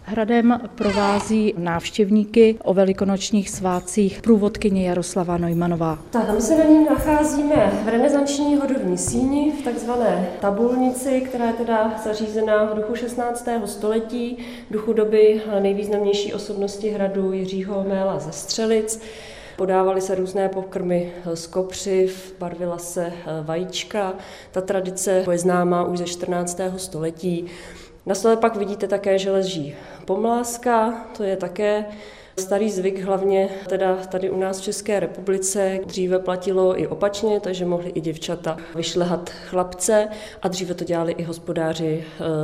Hradem provází návštěvníky o velikonočních svátcích průvodkyně Jaroslava Neumannová. Tak, my se na ní nacházíme v renesanční hodovní síni, v takzvané tabulnici, která je teda zařízená v duchu 16. století, v duchu doby nejvýznamnější osobnosti hradu Jiřího Méla ze Střelic. Podávaly se různé pokrmy z kopřiv, barvila se vajíčka. Ta tradice je známá už ze 14. století. Na stole pak vidíte také, že leží pomlázka, to je také starý zvyk, hlavně teda tady u nás v České republice. Dříve platilo i opačně, takže mohli i děvčata vyšlehat chlapce a dříve to dělali i hospodáři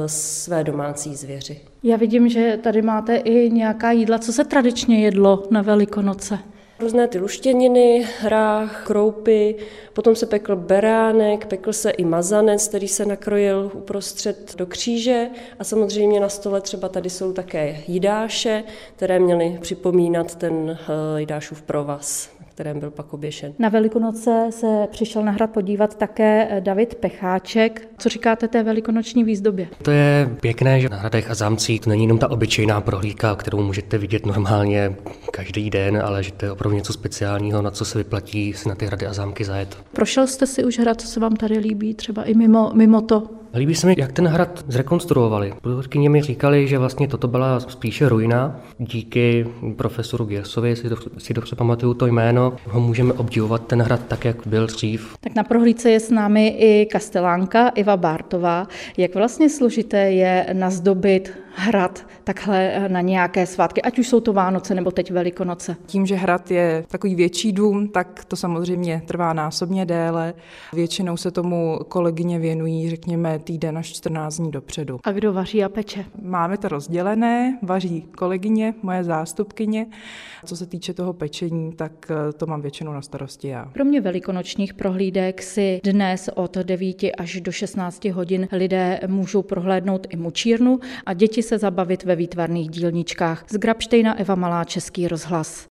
své domácí zvěři. Já vidím, že tady máte i nějaká jídla. Co se tradičně jedlo na Velikonoce? Různé ty luštěniny, hrách, kroupy, potom se pekl beránek, pekl se i mazanec, který se nakrojil uprostřed do kříže a samozřejmě na stole třeba tady jsou také jídáše, které měly připomínat ten jídášův provaz, na kterém byl pak oběšen. Na Velikonoce se přišel na hrad podívat také David Pecháček. Co říkáte té velikonoční výzdobě? To je pěkné, že na hradech a zámcích to není jenom ta obyčejná prohlídka, kterou můžete vidět normálně každý den, ale že to je opravdu něco speciálního, na co se vyplatí si na ty hrady a zámky zajet. Prošel jste si už hrad, co se vám tady líbí, třeba i mimo to? Líbí se mi, jak ten hrad zrekonstruovali. Průvodkyně mi říkali, že vlastně toto byla spíše ruina. Díky profesoru Giersovi, si dobře pamatuju to jméno, ho můžeme obdivovat ten hrad tak, jak byl dřív. Tak na prohlídce je s námi i kastelánka Iva Bártová. Jak vlastně složité je nazdobit hrad takhle na nějaké svátky, ať už jsou to Vánoce nebo teď Velikonoce? Tím, že hrad je takový větší dům, tak to samozřejmě trvá násobně déle. Většinou se tomu kolegyně věnují, řekněme, týden až 14 dní dopředu. A kdo vaří a peče? Máme to rozdělené, vaří kolegyně, moje zástupkyně. Co se týče toho pečení, tak to mám většinou na starosti já. Kromě velikonočních prohlídek si dnes od 9 až do 16 hodin lidé můžou prohlédnout i mučírnu a děti se zabavit ve výtvarných dílničkách. Z Grabštejna Eva Malá, Český rozhlas.